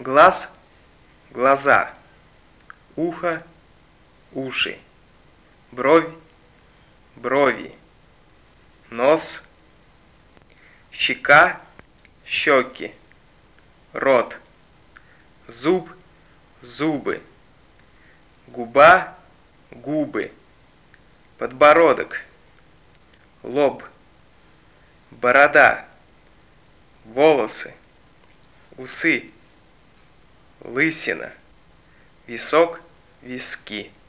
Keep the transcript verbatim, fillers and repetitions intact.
Глаз – глаза, ухо – уши, бровь – брови, нос, щека – щеки, рот, зуб – зубы, губа – губы, подбородок, лоб, борода, волосы, усы, лысина, висок, виски.